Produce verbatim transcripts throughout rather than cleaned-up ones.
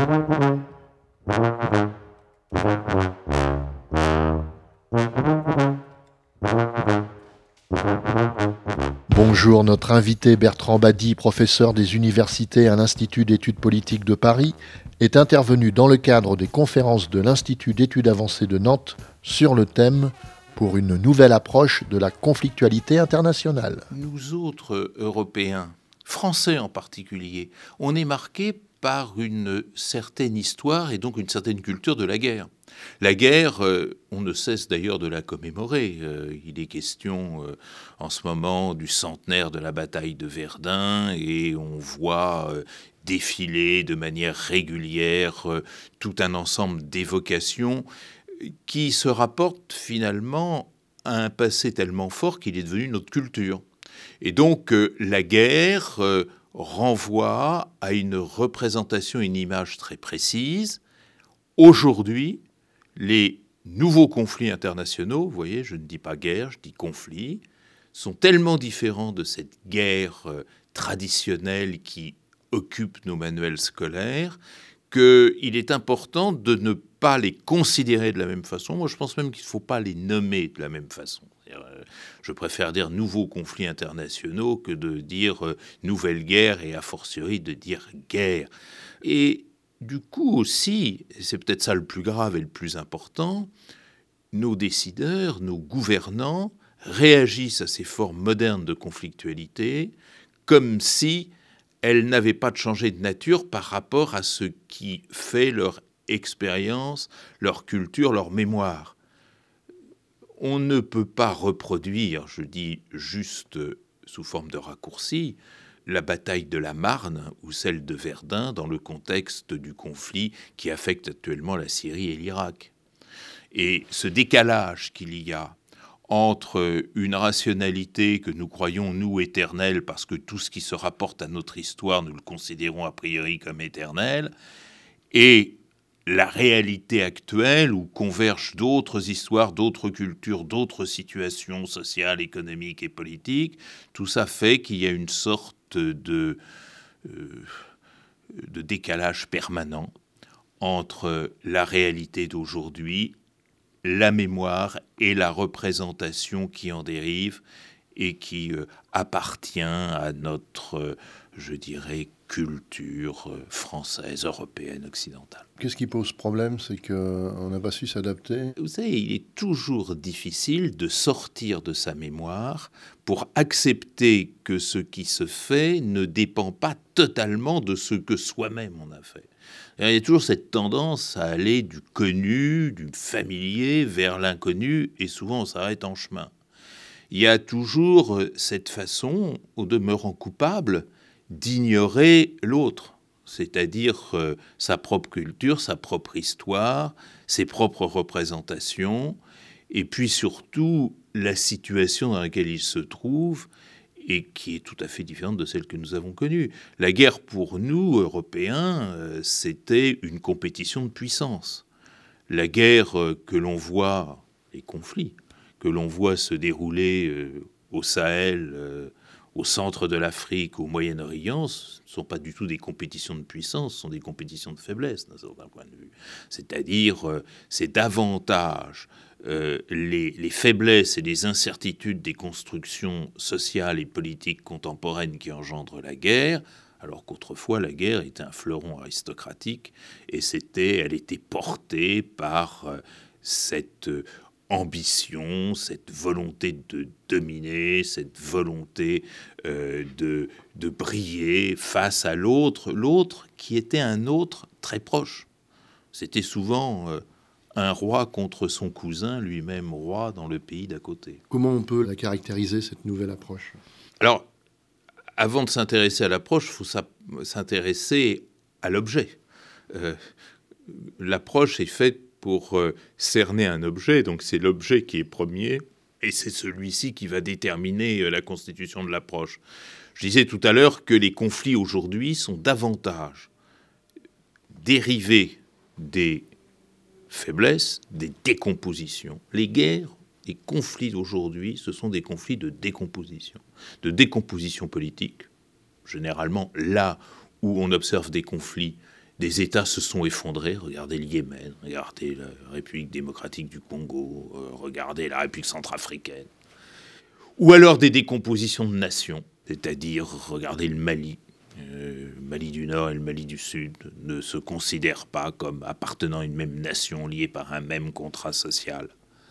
Bonjour, notre invité Bertrand Badi, professeur des universités à l'Institut d'études politiques de Paris, est intervenu dans le cadre des conférences de l'Institut d'études avancées de Nantes sur le thème « Pour une nouvelle approche de la conflictualité internationale ». Nous autres Européens, Français en particulier, on est marqués par une certaine histoire et donc une certaine culture de la guerre. La guerre, euh, on ne cesse d'ailleurs de la commémorer. Euh, il est question euh, en ce moment du centenaire de la bataille de Verdun et on voit euh, défiler de manière régulière euh, tout un ensemble d'évocations qui se rapportent finalement à un passé tellement fort qu'il est devenu notre culture. Et donc euh, la guerre euh, renvoie à une représentation, une image très précise. Aujourd'hui, les nouveaux conflits internationaux, vous voyez, je ne dis pas guerre, je dis conflit, sont tellement différents de cette guerre euh, traditionnelle qui occupe nos manuels scolaires qu'il est important de ne pas les considérer de la même façon. Moi, je pense même qu'il ne faut pas les nommer de la même façon. Euh, je préfère dire nouveaux conflits internationaux que de dire euh, nouvelle guerre et a fortiori de dire guerre. Et du coup aussi, et c'est peut-être ça le plus grave et le plus important, nos décideurs, nos gouvernants réagissent à ces formes modernes de conflictualité comme si elles n'avaient pas de changer de nature par rapport à ce qui fait leur expérience, leur culture, leur mémoire. On ne peut pas reproduire, je dis juste sous forme de raccourci, la bataille de la Marne ou celle de Verdun dans le contexte du conflit qui affecte actuellement la Syrie et l'Irak. Et ce décalage qu'il y a entre une rationalité que nous croyons, nous, éternelle, parce que tout ce qui se rapporte à notre histoire, nous le considérons a priori comme éternel, et la réalité actuelle où convergent d'autres histoires, d'autres cultures, d'autres situations sociales, économiques et politiques, tout ça fait qu'il y a une sorte de, euh, de décalage permanent entre la réalité d'aujourd'hui, la mémoire et la représentation qui en dérive et qui euh, appartient à notre, euh, je dirais, culture euh, française, européenne, occidentale. Qu'est-ce qui pose problème? C'est qu'on n'a pas su s'adapter. Vous savez, il est toujours difficile de sortir de sa mémoire pour accepter que ce qui se fait ne dépend pas totalement de ce que soi-même on a fait. Il y a toujours cette tendance à aller du connu, du familier, vers l'inconnu, et souvent on s'arrête en chemin. Il y a toujours cette façon, au demeurant coupable, d'ignorer l'autre, c'est-à-dire euh, sa propre culture, sa propre histoire, ses propres représentations, et puis surtout la situation dans laquelle il se trouve, et qui est tout à fait différente de celle que nous avons connue. La guerre, pour nous, Européens, euh, c'était une compétition de puissance. La guerre euh, que l'on voit, les conflits, que l'on voit se dérouler euh, au Sahel, euh, au centre de l'Afrique, au Moyen-Orient, ce ne sont pas du tout des compétitions de puissance, ce sont des compétitions de faiblesse, d'un certain point de vue. C'est-à-dire, euh, c'est davantage euh, les, les faiblesses et les incertitudes des constructions sociales et politiques contemporaines qui engendrent la guerre, alors qu'autrefois la guerre était un fleuron aristocratique et c'était, elle était portée par euh, cette euh, ambition, cette volonté de dominer, cette volonté euh, de, de briller face à l'autre, l'autre qui était un autre très proche. C'était souvent euh, un roi contre son cousin, lui-même roi dans le pays d'à côté. Comment on peut la caractériser, cette nouvelle approche? Alors, avant de s'intéresser à l'approche, il faut s'intéresser à l'objet. Euh, l'approche est faite pour euh, cerner un objet, donc c'est l'objet qui est premier, et c'est celui-ci qui va déterminer euh, la constitution de l'approche. Je disais tout à l'heure que les conflits aujourd'hui sont davantage dérivés des faiblesses, des décompositions. Les guerres, les conflits d'aujourd'hui, ce sont des conflits de décomposition, de décomposition politique. Généralement, là où on observe des conflits, Des États se sont effondrés. Regardez le Yémen, regardez la République démocratique du Congo, euh, regardez la République centrafricaine. Ou alors des décompositions de nations, c'est-à-dire regardez le Mali. Euh, le Mali du Nord et le Mali du Sud ne se considèrent pas comme appartenant à une même nation liée par un même contrat social.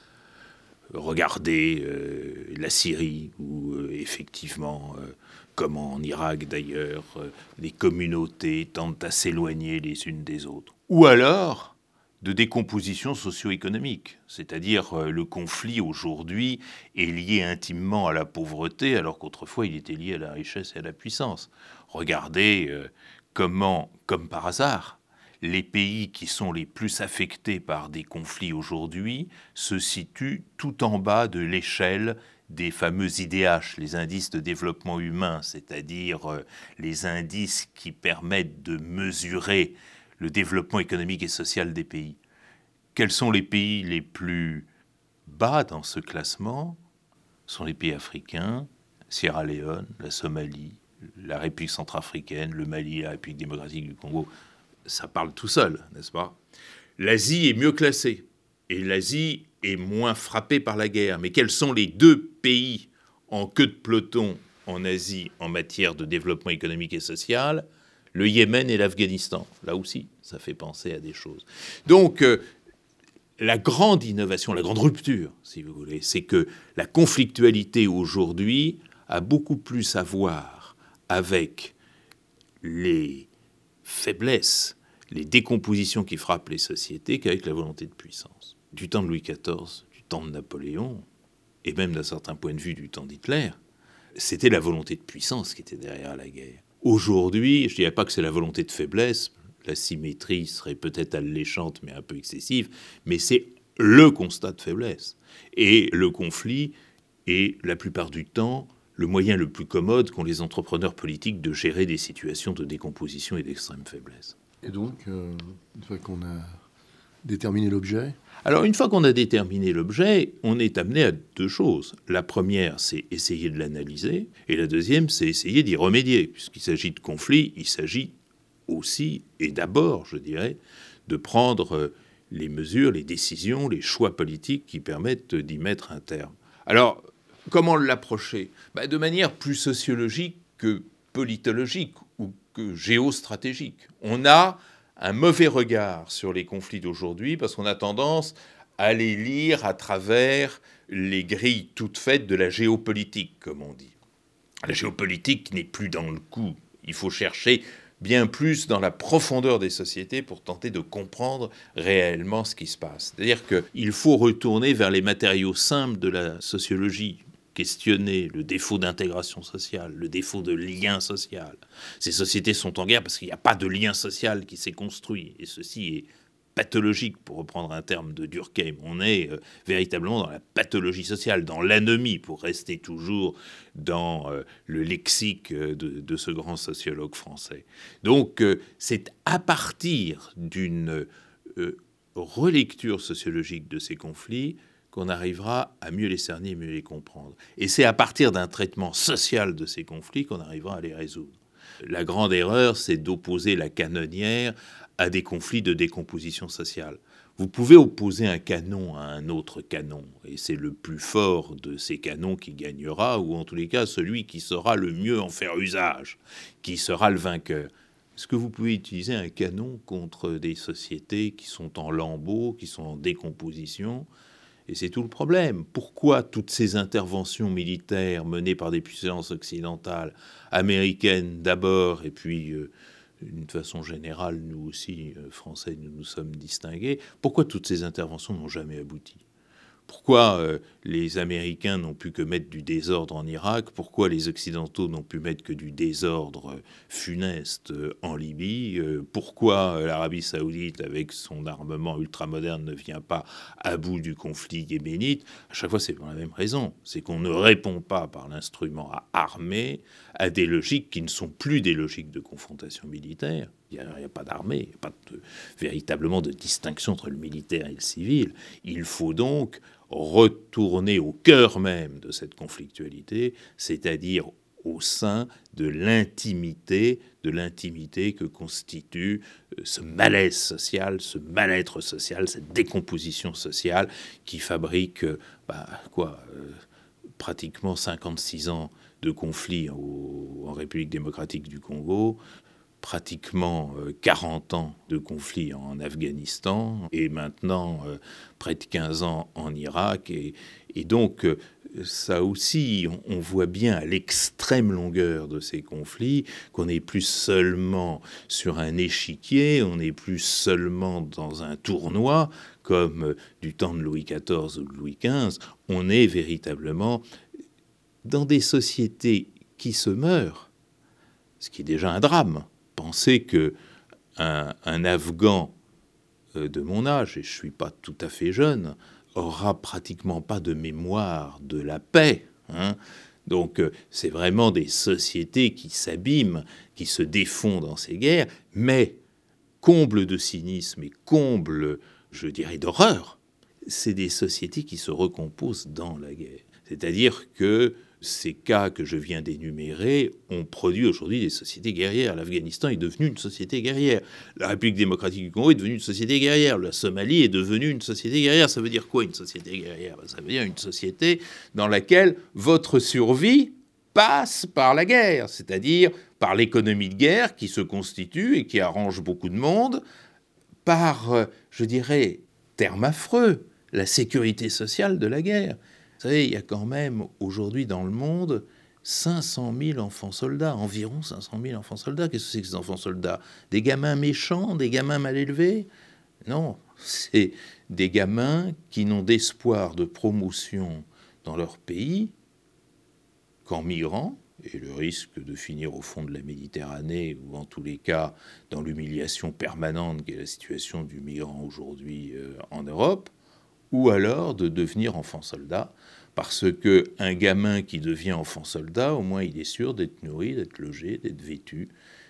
Regardez euh, la Syrie, où euh, effectivement, euh, comme en Irak d'ailleurs, euh, les communautés tendent à s'éloigner les unes des autres. Ou alors de décomposition socio-économique, c'est-à-dire euh, le conflit aujourd'hui est lié intimement à la pauvreté, alors qu'autrefois il était lié à la richesse et à la puissance. Regardez euh, comment, comme par hasard, les pays qui sont les plus affectés par des conflits aujourd'hui se situent tout en bas de l'échelle des fameux I D H, les indices de développement humain, c'est-à-dire euh, les indices qui permettent de mesurer le développement économique et social des pays. Quels sont les pays les plus bas dans ce classement? Ce sont les pays africains, Sierra Leone, la Somalie, la République centrafricaine, le Mali, la République démocratique du Congo. Ça parle tout seul, n'est-ce pas? L'Asie est mieux classée, et l'Asie est moins frappée par la guerre. Mais quels sont les deux pays en queue de peloton en Asie en matière de développement économique et social? Le Yémen et l'Afghanistan. Là aussi, ça fait penser à des choses. Donc, euh, la grande innovation, la grande rupture, si vous voulez, c'est que la conflictualité aujourd'hui a beaucoup plus à voir avec les faiblesses, les décompositions qui frappent les sociétés qu'avec la volonté de puissance. Du temps de Louis quatorze, du temps de Napoléon, et même d'un certain point de vue du temps d'Hitler, c'était la volonté de puissance qui était derrière la guerre. Aujourd'hui, je ne dirais pas que c'est la volonté de faiblesse, la symétrie serait peut-être alléchante mais un peu excessive, mais c'est le constat de faiblesse. Et le conflit est, la plupart du temps, le moyen le plus commode qu'ont les entrepreneurs politiques de gérer des situations de décomposition et d'extrême faiblesse. Et donc, euh, une fois qu'on a déterminé l'objet? Alors, une fois qu'on a déterminé l'objet, on est amené à deux choses. La première, c'est essayer de l'analyser, et la deuxième, c'est essayer d'y remédier. Puisqu'il s'agit de conflits, il s'agit aussi, et d'abord, je dirais, de prendre les mesures, les décisions, les choix politiques qui permettent d'y mettre un terme. Alors, comment l'approcher? Ben, de manière plus sociologique que politologique ou que géostratégique. On a un mauvais regard sur les conflits d'aujourd'hui parce qu'on a tendance à les lire à travers les grilles toutes faites de la géopolitique, comme on dit. La géopolitique n'est plus dans le coup. Il faut chercher bien plus dans la profondeur des sociétés pour tenter de comprendre réellement ce qui se passe. C'est-à-dire qu'il faut retourner vers les matériaux simples de la sociologie, questionner le défaut d'intégration sociale, le défaut de lien social. Ces sociétés sont en guerre parce qu'il n'y a pas de lien social qui s'est construit, et ceci est pathologique, pour reprendre un terme de Durkheim. On est euh, véritablement dans la pathologie sociale, dans l'anomie, pour rester toujours dans euh, le lexique de, de ce grand sociologue français. Donc, euh, c'est à partir d'une euh, relecture sociologique de ces conflits qu'on arrivera à mieux les cerner et mieux les comprendre. Et c'est à partir d'un traitement social de ces conflits qu'on arrivera à les résoudre. La grande erreur, c'est d'opposer la canonnière à des conflits de décomposition sociale. Vous pouvez opposer un canon à un autre canon, et c'est le plus fort de ces canons qui gagnera, ou en tous les cas celui qui saura le mieux en faire usage, qui sera le vainqueur. Est-ce que vous pouvez utiliser un canon contre des sociétés qui sont en lambeaux, qui sont en décomposition ? Et c'est tout le problème. Pourquoi toutes ces interventions militaires menées par des puissances occidentales, américaines d'abord, et puis euh, d'une façon générale, nous aussi, euh, Français, nous nous sommes distingués, pourquoi toutes ces interventions n'ont jamais abouti ? Pourquoi euh, les Américains n'ont pu que mettre du désordre en Irak? Pourquoi les Occidentaux n'ont pu mettre que du désordre funeste euh, en Libye? euh, Pourquoi euh, l'Arabie saoudite, avec son armement ultramoderne, ne vient pas à bout du conflit yéménite? À chaque fois, c'est pour la même raison. C'est qu'on ne répond pas par l'instrument armé à des logiques qui ne sont plus des logiques de confrontation militaire. Il n'y a, a pas d'armée, il n'y a pas de, véritablement de distinction entre le militaire et le civil. Il faut donc retourner au cœur même de cette conflictualité, c'est-à-dire au sein de l'intimité, de l'intimité que constitue ce malaise social, ce mal-être social, cette décomposition sociale qui fabrique bah, quoi, euh, pratiquement cinquante-six ans de conflit au, en République démocratique du Congo, pratiquement euh, quarante ans de conflit en Afghanistan et maintenant euh, près de quinze ans en Irak. Et, et donc, euh, ça aussi, on, on voit bien à l'extrême longueur de ces conflits qu'on n'est plus seulement sur un échiquier, on n'est plus seulement dans un tournoi comme euh, du temps de Louis quatorze ou de Louis quinze, on est véritablement dans des sociétés qui se meurent, ce qui est déjà un drame. Pensez que un, un Afghan de mon âge, et je ne suis pas tout à fait jeune, aura pratiquement pas de mémoire de la paix. Hein. Donc c'est vraiment des sociétés qui s'abîment, qui se défont dans ces guerres, mais comble de cynisme et comble, je dirais, d'horreur, c'est des sociétés qui se recomposent dans la guerre. C'est-à-dire que ces cas que je viens d'énumérer ont produit aujourd'hui des sociétés guerrières. L'Afghanistan est devenu une société guerrière. La République démocratique du Congo est devenue une société guerrière. La Somalie est devenue une société guerrière. Ça veut dire quoi, une société guerrière ? Ça veut dire une société dans laquelle votre survie passe par la guerre, c'est-à-dire par l'économie de guerre qui se constitue et qui arrange beaucoup de monde, par, je dirais, terme affreux, la sécurité sociale de la guerre. Vous savez, il y a quand même aujourd'hui dans le monde cinq cent mille enfants soldats, environ cinq cent mille enfants soldats. Qu'est-ce que c'est que ces enfants soldats ? Des gamins méchants, des gamins mal élevés ? Non, c'est des gamins qui n'ont d'espoir de promotion dans leur pays qu'en migrant, et le risque de finir au fond de la Méditerranée, ou en tous les cas dans l'humiliation permanente qu'est la situation du migrant aujourd'hui euh, en Europe, ou alors de devenir enfant soldat, parce qu'un gamin qui devient enfant soldat, au moins il est sûr d'être nourri, d'être logé, d'être vêtu,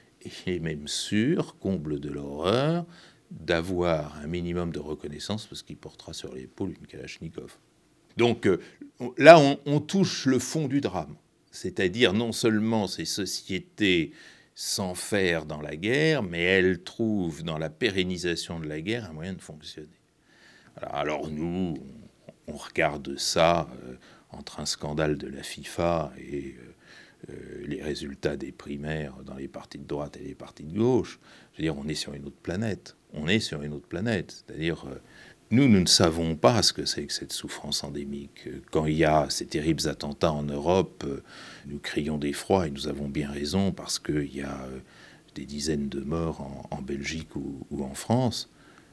et même sûr, comble de l'horreur, d'avoir un minimum de reconnaissance parce qu'il portera sur l'épaule une Kalachnikov. Donc là, on, on touche le fond du drame, c'est-à-dire non seulement ces sociétés s'enferment dans la guerre, mais elles trouvent dans la pérennisation de la guerre un moyen de fonctionner. Alors nous, on regarde ça euh, entre un scandale de la FIFA et euh, euh, les résultats des primaires dans les partis de droite et les partis de gauche. Je veux dire, on est sur une autre planète. On est sur une autre planète. C'est-à-dire, euh, nous, nous ne savons pas ce que c'est que cette souffrance endémique. Quand il y a ces terribles attentats en Europe, euh, nous crions d'effroi et nous avons bien raison parce qu'il y a euh, des dizaines de morts en, en Belgique ou, ou en France.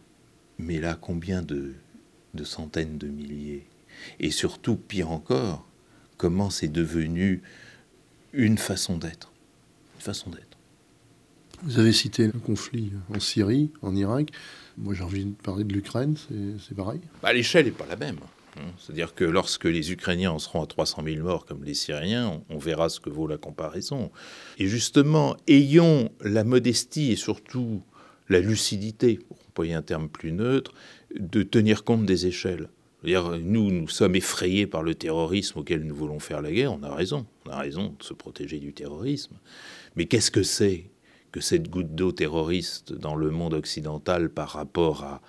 Mais là, combien de, de centaines de milliers ? Et surtout, pire encore, comment c'est devenu une façon d'être. Une façon d'être. Vous avez cité le conflit en Syrie, en Irak. Moi, j'ai envie de parler de l'Ukraine, c'est, c'est pareil ? Bah, l'échelle n'est pas la même. C'est-à-dire que lorsque les Ukrainiens en seront à trois cent mille morts comme les Syriens, on, on verra ce que vaut la comparaison. Et justement, ayons la modestie et surtout la lucidité, pour employer un terme plus neutre, de tenir compte des échelles. C'est-à-dire, nous, nous sommes effrayés par le terrorisme auquel nous voulons faire la guerre, on a raison, on a raison de se protéger du terrorisme. Mais qu'est-ce que c'est que cette goutte d'eau terroriste dans le monde occidental par rapport à,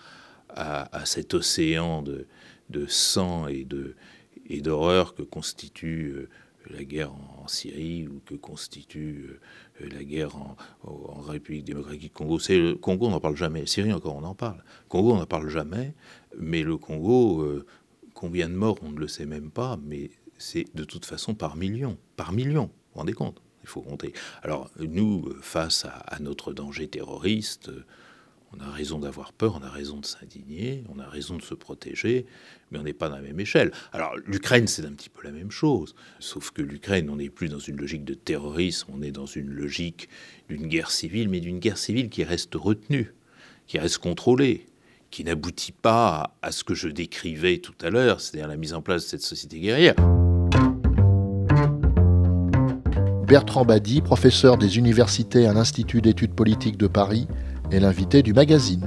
à, à cet océan de, de sang et, de, et d'horreur que constitue euh, la guerre en, en Syrie ou que constitue euh, la guerre en, en République démocratique du Congo. C'est le Congo, on n'en parle jamais. Syrie encore, on en parle. Congo, on n'en parle jamais. Mais le Congo, euh, combien de morts, on ne le sait même pas. Mais c'est de toute façon par millions. Par millions, vous vous rendez compte ? Il faut compter. Alors, nous, face à, à notre danger terroriste, on a raison d'avoir peur, on a raison de s'indigner, on a raison de se protéger, mais on n'est pas dans la même échelle. Alors, l'Ukraine, c'est un petit peu la même chose, sauf que l'Ukraine, on n'est plus dans une logique de terrorisme, on est dans une logique d'une guerre civile, mais d'une guerre civile qui reste retenue, qui reste contrôlée, qui n'aboutit pas à, à ce que je décrivais tout à l'heure, c'est-à-dire la mise en place de cette société guerrière. Bertrand Badi, professeur des universités à l'Institut d'études politiques de Paris, est l'invité du magazine.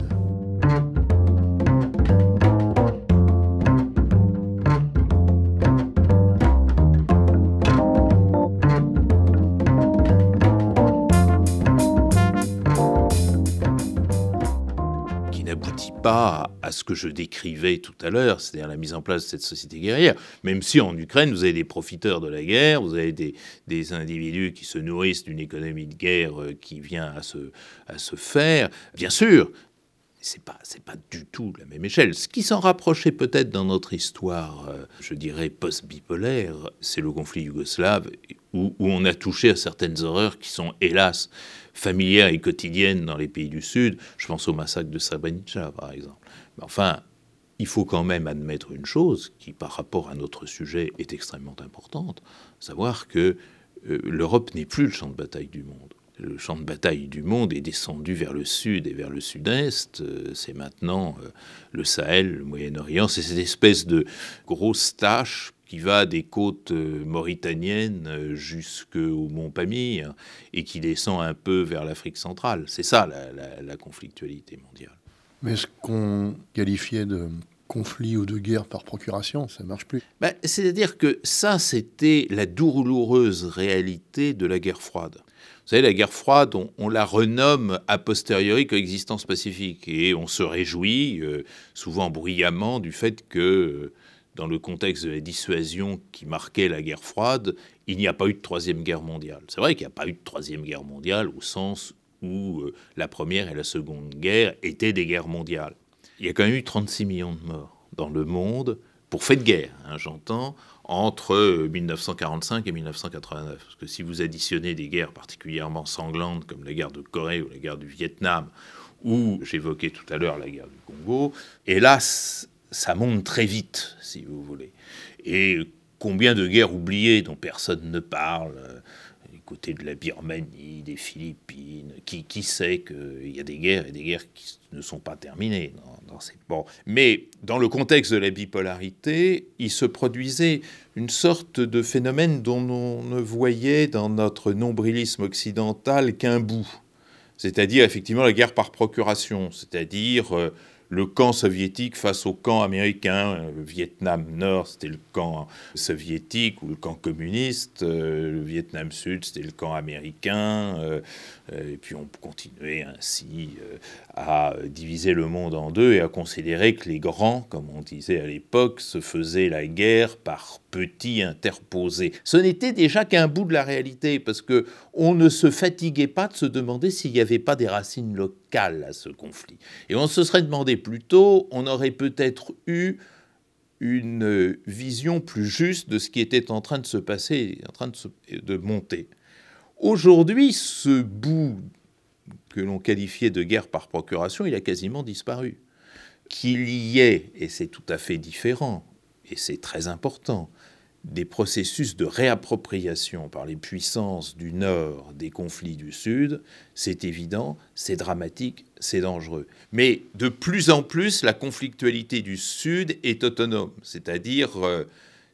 n'aboutit pas à ce que je décrivais tout à l'heure, c'est-à-dire la mise en place de cette société guerrière. Même si en Ukraine, vous avez des profiteurs de la guerre, vous avez des, des individus qui se nourrissent d'une économie de guerre qui vient à se, à se faire. Bien sûr, c'est pas, c'est pas du tout la même échelle. Ce qui s'en rapprochait peut-être dans notre histoire, euh, je dirais, post-bipolaire, c'est le conflit yougoslave, où, où on a touché à certaines horreurs qui sont, hélas, familières et quotidiennes dans les pays du Sud. Je pense au massacre de Srebrenica, par exemple. Mais enfin, il faut quand même admettre une chose qui, par rapport à notre sujet, est extrêmement importante, savoir que euh, l'Europe n'est plus le champ de bataille du monde. Le champ de bataille du monde est descendu vers le sud et vers le sud-est. C'est maintenant le Sahel, le Moyen-Orient. C'est cette espèce de grosse tache qui va des côtes mauritaniennes jusqu'au mont Pamir et qui descend un peu vers l'Afrique centrale. C'est ça la, la, la conflictualité mondiale. Mais ce qu'on qualifiait de conflit ou de guerre par procuration, ça ne marche plus. Ben, c'est-à-dire que ça, c'était la douloureuse réalité de la guerre froide. Vous savez, la guerre froide, on, on la renomme a posteriori coexistence pacifique. Et on se réjouit, euh, souvent bruyamment, du fait que, euh, dans le contexte de la dissuasion qui marquait la guerre froide, il n'y a pas eu de troisième guerre mondiale. C'est vrai qu'il n'y a pas eu de troisième guerre mondiale au sens où euh, la première et la seconde guerre étaient des guerres mondiales. Il y a quand même eu trente-six millions de morts dans le monde, pour fait de guerre, hein, j'entends, entre dix-neuf cent quarante-cinq et dix-neuf cent quatre-vingt-neuf. Parce que si vous additionnez des guerres particulièrement sanglantes, comme la guerre de Corée ou la guerre du Vietnam, ou j'évoquais tout à l'heure la guerre du Congo, hélas, ça monte très vite, si vous voulez. Et combien de guerres oubliées dont personne ne parle, du côté de la Birmanie, des Philippines, qui, qui sait qu'il y a des guerres et des guerres qui ne sont pas terminées dans, dans ces... Bon. Mais dans le contexte de la bipolarité, il se produisait une sorte de phénomène dont on ne voyait dans notre nombrilisme occidental qu'un bout. C'est-à-dire effectivement la guerre par procuration, c'est-à-dire... Euh, le camp soviétique face au camp américain. Le Vietnam Nord, c'était le camp soviétique ou le camp communiste. Le Vietnam Sud, c'était le camp américain. Et puis on continuait ainsi à diviser le monde en deux et à considérer que les grands, comme on disait à l'époque, se faisaient la guerre par petits interposés. Ce n'était déjà qu'un bout de la réalité, parce qu'on ne se fatiguait pas de se demander s'il n'y avait pas des racines locales à ce conflit. Et on se serait demandé plus tôt, on aurait peut-être eu une vision plus juste de ce qui était en train de se passer, en train de, se, de monter. Aujourd'hui, ce bout que l'on qualifiait de guerre par procuration, il a quasiment disparu. Qu'il y ait, et c'est tout à fait différent, et c'est très important, des processus de réappropriation par les puissances du Nord des conflits du Sud, c'est évident, c'est dramatique, c'est dangereux. Mais de plus en plus, la conflictualité du Sud est autonome, c'est-à-dire euh,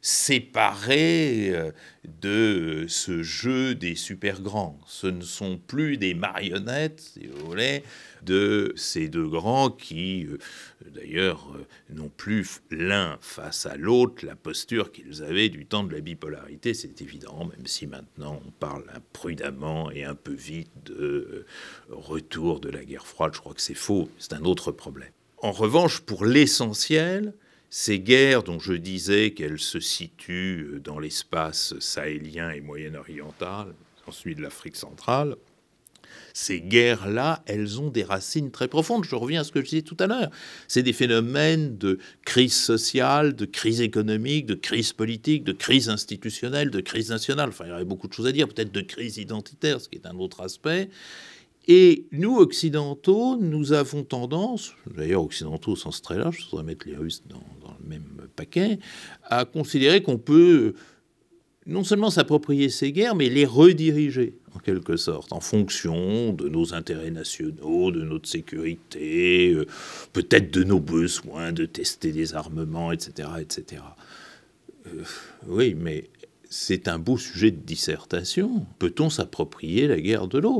séparée euh, de ce jeu des super grands. Ce ne sont plus des marionnettes, si vous voulez, de ces deux grands qui, euh, d'ailleurs, euh, n'ont plus l'un face à l'autre la posture qu'ils avaient du temps de la bipolarité, c'est évident, même si maintenant on parle prudemment et un peu vite de euh, retour de la guerre froide. Je crois que c'est faux, c'est un autre problème. En revanche, pour l'essentiel, ces guerres dont je disais qu'elles se situent dans l'espace sahélien et moyen-oriental, ensuite de l'Afrique centrale, ces guerres-là, elles ont des racines très profondes. Je reviens à ce que je disais tout à l'heure. C'est des phénomènes de crise sociale, de crise économique, de crise politique, de crise institutionnelle, de crise nationale. Enfin, il y aurait beaucoup de choses à dire, peut-être de crise identitaire, ce qui est un autre aspect. Et nous, occidentaux, nous avons tendance, d'ailleurs occidentaux au sens très large, je voudrais mettre les Russes dans, dans le même paquet, à considérer qu'on peut non seulement s'approprier ces guerres, mais les rediriger, en quelque sorte, en fonction de nos intérêts nationaux, de notre sécurité, euh, peut-être de nos besoins de tester des armements, et cetera, et cetera. Euh, oui, mais c'est un beau sujet de dissertation. Peut-on s'approprier la guerre de l'autre ?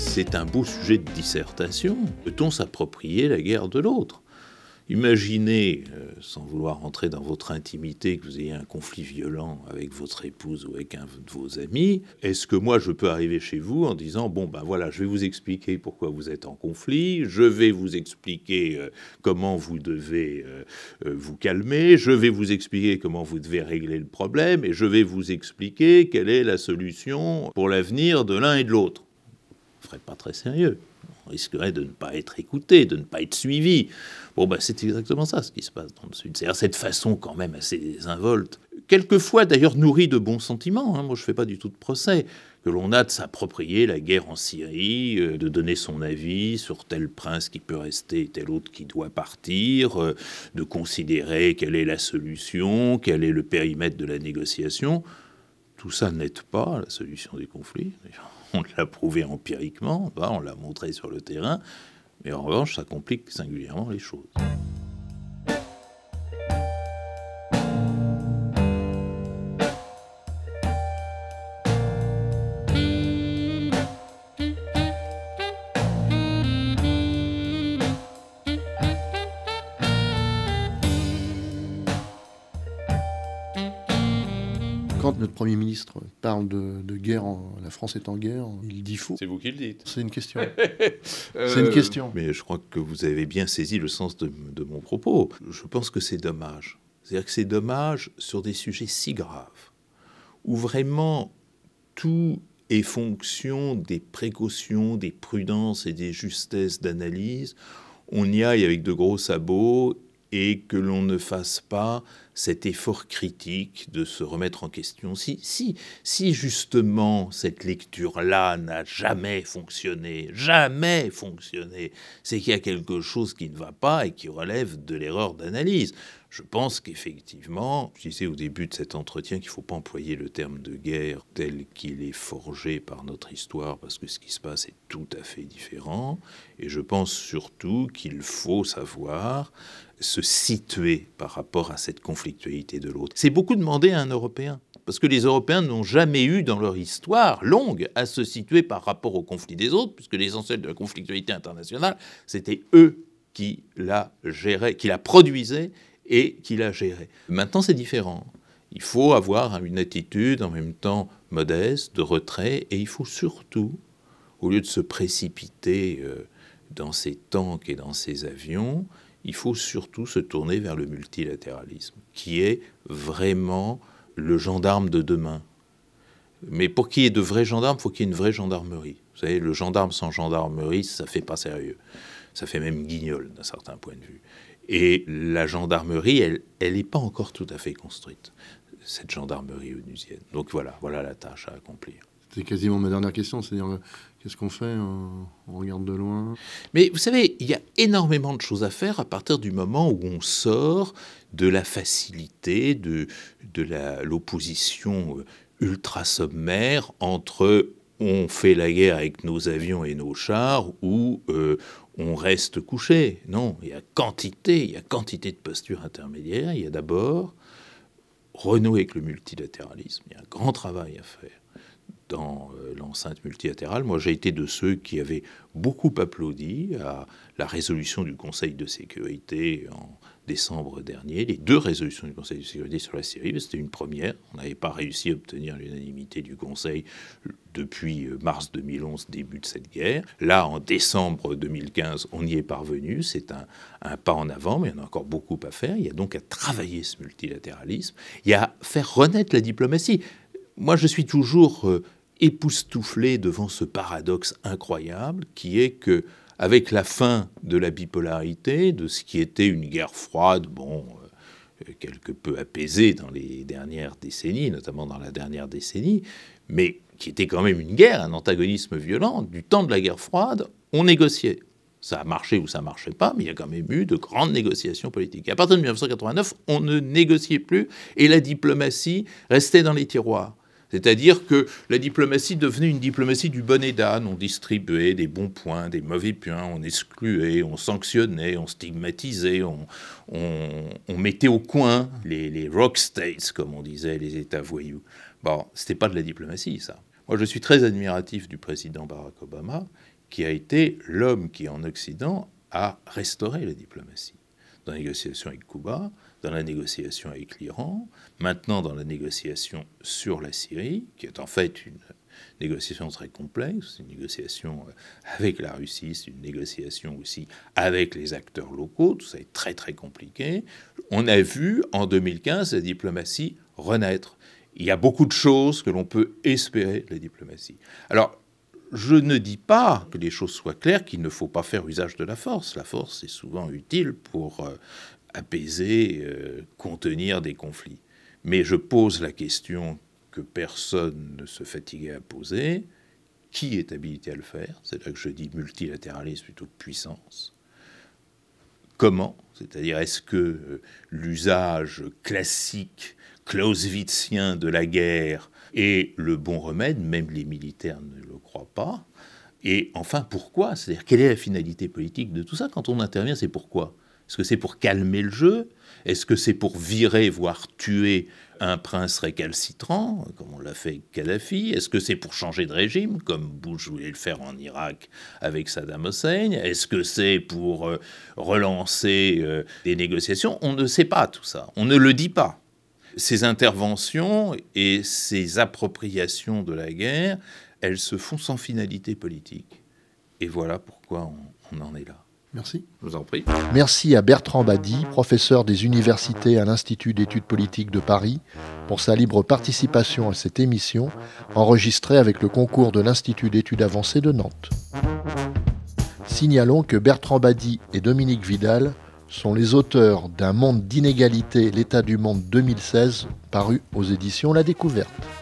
C'est un beau sujet de dissertation. Peut-on s'approprier la guerre de l'autre ? Imaginez, euh, sans vouloir entrer dans votre intimité, que vous ayez un conflit violent avec votre épouse ou avec un de vos amis. Est-ce que moi, je peux arriver chez vous en disant « Bon, ben voilà, je vais vous expliquer pourquoi vous êtes en conflit, je vais vous expliquer euh, comment vous devez euh, euh, vous calmer, je vais vous expliquer comment vous devez régler le problème, et je vais vous expliquer quelle est la solution pour l'avenir de l'un et de l'autre. » Ce ne serait pas très sérieux. On risquerait de ne pas être écouté, de ne pas être suivi. Bon, ben, c'est exactement ça, ce qui se passe dans le Sud. C'est-à-dire cette façon quand même assez désinvolte, quelquefois d'ailleurs nourrie de bons sentiments, hein, moi je ne fais pas du tout de procès, que l'on a de s'approprier la guerre en Syrie, euh, de donner son avis sur tel prince qui peut rester et tel autre qui doit partir, euh, de considérer quelle est la solution, quel est le périmètre de la négociation. Tout ça n'aide pas la solution des conflits. On l'a prouvé empiriquement, on l'a montré sur le terrain, mais en revanche, ça complique singulièrement les choses. Quand notre Premier ministre parle de, de guerre, en, la France est en guerre, il dit faux. C'est vous qui le dites. C'est une question. euh, C'est une question. Mais je crois que vous avez bien saisi le sens de, de mon propos. Je pense que c'est dommage. C'est-à-dire que c'est dommage sur des sujets si graves, où vraiment tout est fonction des précautions, des prudences et des justesses d'analyse. On y aille avec de gros sabots et que l'on ne fasse pas cet effort critique de se remettre en question. Si, si, si justement cette lecture-là n'a jamais fonctionné, jamais fonctionné, c'est qu'il y a quelque chose qui ne va pas et qui relève de l'erreur d'analyse. Je pense qu'effectivement, je disais au début de cet entretien qu'il ne faut pas employer le terme de guerre tel qu'il est forgé par notre histoire, parce que ce qui se passe est tout à fait différent. Et je pense surtout qu'il faut savoir se situer par rapport à cette conflictualité de l'autre. C'est beaucoup demandé à un Européen, parce que les Européens n'ont jamais eu dans leur histoire longue à se situer par rapport au conflit des autres, puisque l'essentiel de la conflictualité internationale, c'était eux qui la géraient, qui la produisaient et qui la géraient. Maintenant, c'est différent. Il faut avoir une attitude en même temps modeste, de retrait, et il faut surtout, au lieu de se précipiter euh, dans ces tanks et dans ces avions, il faut surtout se tourner vers le multilatéralisme, qui est vraiment le gendarme de demain. Mais pour qu'il y ait de vrais gendarmes, il faut qu'il y ait une vraie gendarmerie. Vous savez, le gendarme sans gendarmerie, ça ne fait pas sérieux. Ça fait même guignol, d'un certain point de vue. Et la gendarmerie, elle n'est pas encore tout à fait construite, cette gendarmerie onusienne. Donc voilà, voilà la tâche à accomplir. C'est quasiment ma dernière question, c'est-à-dire qu'est-ce qu'on fait ? On regarde de loin. Mais vous savez, il y a énormément de choses à faire à partir du moment où on sort de la facilité, de, de la, l'opposition ultra sommaire entre on fait la guerre avec nos avions et nos chars ou euh, on reste couché. Non, il y a quantité, il y a quantité de postures intermédiaires. Il y a d'abord renouer avec le multilatéralisme. Il y a un grand travail à faire dans euh, l'enceinte multilatérale. Moi, j'ai été de ceux qui avaient beaucoup applaudi à la résolution du Conseil de sécurité en décembre dernier, les deux résolutions du Conseil de sécurité sur la Syrie. C'était une première. On n'avait pas réussi à obtenir l'unanimité du Conseil depuis mars deux mille onze, début de cette guerre. Là, en décembre deux mille quinze, on y est parvenu. C'est un, un pas en avant, mais il y en a encore beaucoup à faire. Il y a donc à travailler ce multilatéralisme. Il y a à faire renaître la diplomatie. Moi, je suis toujours euh, époustouflé devant ce paradoxe incroyable qui est que, avec la fin de la bipolarité, de ce qui était une guerre froide, bon, euh, quelque peu apaisée dans les dernières décennies, notamment dans la dernière décennie, mais qui était quand même une guerre, un antagonisme violent, du temps de la guerre froide, on négociait. Ça a marché ou ça ne marchait pas, mais il y a quand même eu de grandes négociations politiques. Et à partir de dix-neuf cent quatre-vingt-neuf, on ne négociait plus et la diplomatie restait dans les tiroirs. C'est-à-dire que la diplomatie devenait une diplomatie du bon et d'âne. On distribuait des bons points, des mauvais points, on excluait, on sanctionnait, on stigmatisait, on, on, on mettait au coin les, les rock states, comme on disait, les États voyous. Bon, c'était pas de la diplomatie, ça. Moi, je suis très admiratif du président Barack Obama. qui a été l'homme qui, en Occident, a restauré la diplomatie. Dans la négociation avec Cuba, dans la négociation avec l'Iran, maintenant dans la négociation sur la Syrie, qui est en fait une négociation très complexe, une négociation avec la Russie, c'est une négociation aussi avec les acteurs locaux, tout ça est très très compliqué. On a vu en deux mille quinze la diplomatie renaître. Il y a beaucoup de choses que l'on peut espérer de la diplomatie. Alors, je ne dis pas, que les choses soient claires, qu'il ne faut pas faire usage de la force. La force est souvent utile pour euh, apaiser, euh, contenir des conflits. Mais je pose la question que personne ne se fatiguait à poser. Qui est habilité à le faire? C'est là que je dis multilatéralisme plutôt que puissance. Comment? C'est-à-dire, est-ce que euh, l'usage classique, clausewitzien de la guerre est le bon remède? Même les militaires ne le croient pas. Et enfin, pourquoi? C'est-à-dire, quelle est la finalité politique de tout ça? Quand on intervient, c'est pourquoi? Est-ce que c'est pour calmer le jeu? Est-ce que c'est pour virer, voire tuer un prince récalcitrant, comme on l'a fait avec Kadhafi? Est-ce que c'est pour changer de régime, comme Bush voulait le faire en Irak avec Saddam Hussein? Est-ce que c'est pour euh, relancer euh, des négociations? On ne sait pas tout ça, on ne le dit pas. Ces interventions et ces appropriations de la guerre, elles se font sans finalité politique. Et voilà pourquoi on, on en est là. Merci. Je vous en prie. Merci à Bertrand Badi, professeur des universités à l'Institut d'études politiques de Paris, pour sa libre participation à cette émission, enregistrée avec le concours de l'Institut d'études avancées de Nantes. Signalons que Bertrand Badi et Dominique Vidal sont les auteurs d'Un monde d'inégalité, l'état du monde deux mille seize, paru aux éditions La Découverte.